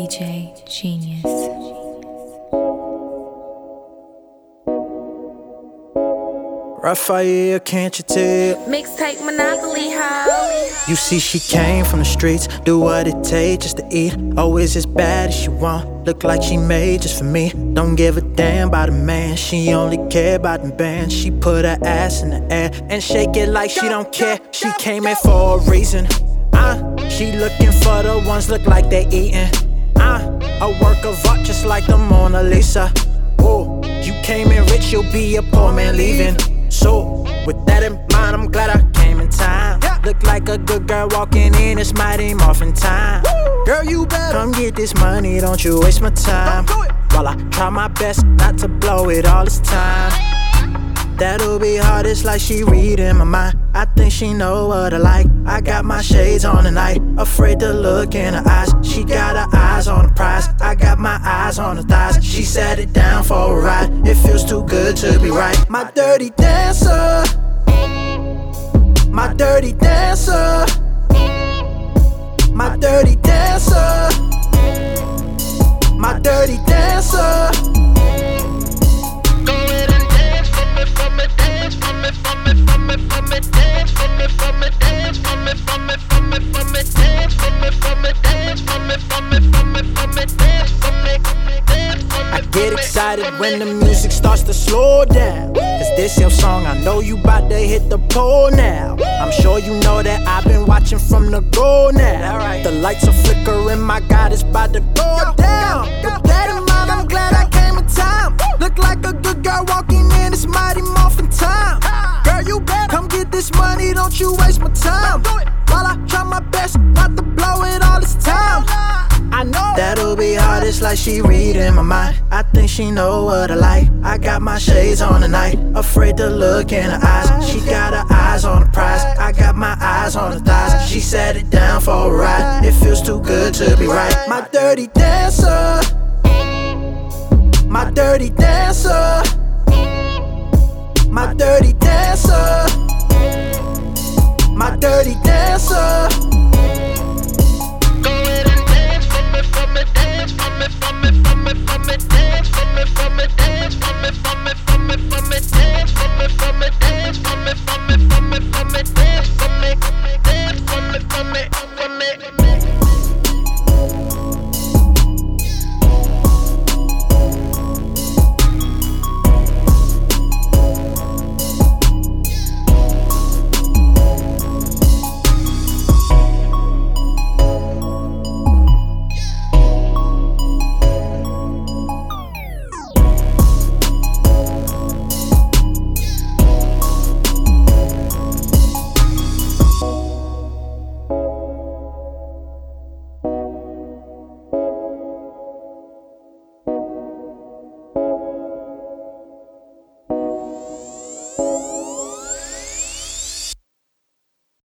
DJ Genius. Raphael, can't you tell? Mixtape Monopoly, ho. You see she came from the streets, do what it takes just to eat. Always as bad as she want, look like she made just for me. Don't give a damn about a man, she only care about the band. She put her ass in the air and shake it like she don't care. She came in for a reason. She looking for the ones look like they eating. A work of art just like the Mona Lisa. Ooh, you came in rich, you'll be a poor man leaving. So, with that in mind, I'm glad I came in time. Look like a good girl walking in, it's Mighty Morphin time. Girl, you better come get this money, don't you waste my time. While I try my best not to blow it all this time. That'll be hard, it's like she reading my mind. I think she know what I like. I got my shades on tonight, afraid to look in her eyes. She got her eyes on the prize, I got my eyes on her thighs. She sat it down for a ride, it feels too good to be right. My dirty dancer, my dirty dancer, my dirty dancer, my dirty dancer. I get excited when the music starts to slow down, cause this your song, I know you bout to hit the pole now. I'm sure you know that I've been watching from the goal now. The lights are flickering, my God, it's about to go down. With that in mind, I'm glad I came in time. Look like a good girl walking in, it's Mighty Morphin time. Girl, you better come get this money, don't you waste my time. While I try my best not to blow it all this time. I know that'll be hard, it's like she reading my mind. I think she know what I like. I got my shades on tonight, afraid to look in her eyes. She got her eyes on the prize, I got my eyes on her thighs. She sat it down for a ride, it feels too good to be right. My dirty dancer, my dirty dancer, my dirty dancer, my dirty dancer.